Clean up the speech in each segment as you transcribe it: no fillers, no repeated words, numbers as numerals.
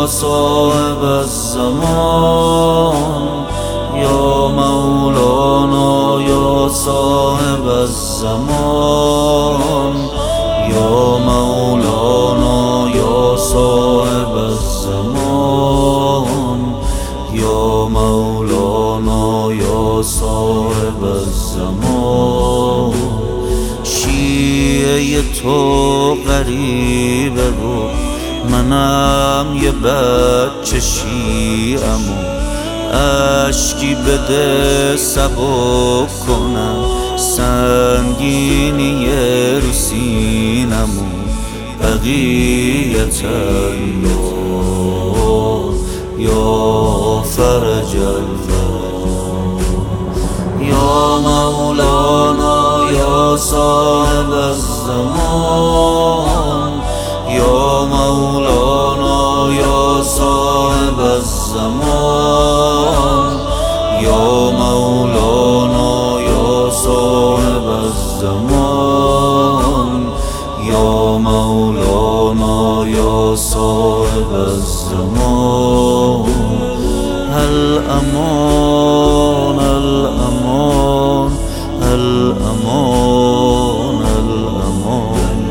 صاحب الزمان یا مولانا یا صاحب الزمان یا مولانا یا صاحب الزمان یا مولانا یا صاحب الزمان. شیعه تو غریبه و منم یه بچه شیعم و اشکی بده سبک کنم سنگینی رو سینم و بقیت الله یا فرج الفرج یا مولانا یا صاحب الزمان یا مولانا یا صاحب الزمان یا مولانا یا صاحب الزمان یا مولانا یا صاحب الزمان. الامان الامان الامان الامان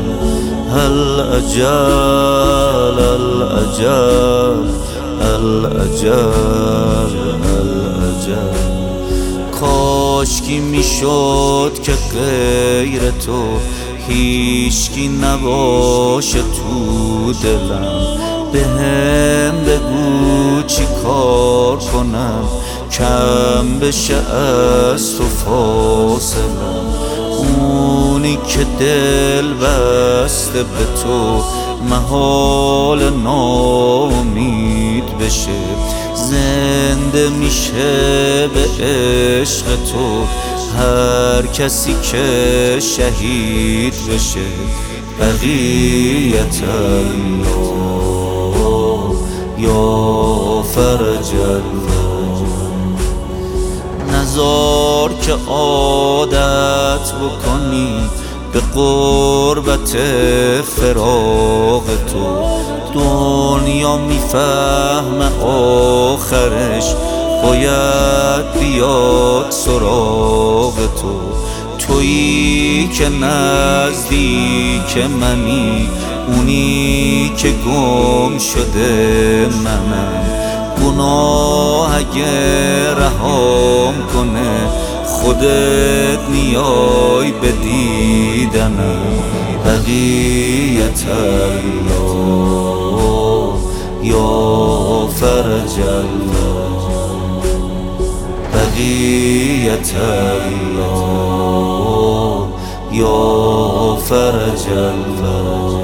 الاجل الاجل الاجل الاجل. کاشکی میشد که غیر تو هیچکی نباشه تو دلم. بهم بگو چی کار کنم کم بشه از تو فاصلم. اونی که دل بسته به تو محال ناامید بشه. زنده میشه به عشق تو هر کسی که شهید بشه. بقیت الله یا فرج الفرج. نذار که عادت بکنی به قربت فراق تو. دنیا میفهمه آخرش باید بیاد سراغ تو. تویی که نزدیک منی اونی که گم شده منم. گناه اگه رهام کنه خودت نیای به دیدنم. بقیت الله یا فرج الفرج بقیت الله یا فرج الفرج.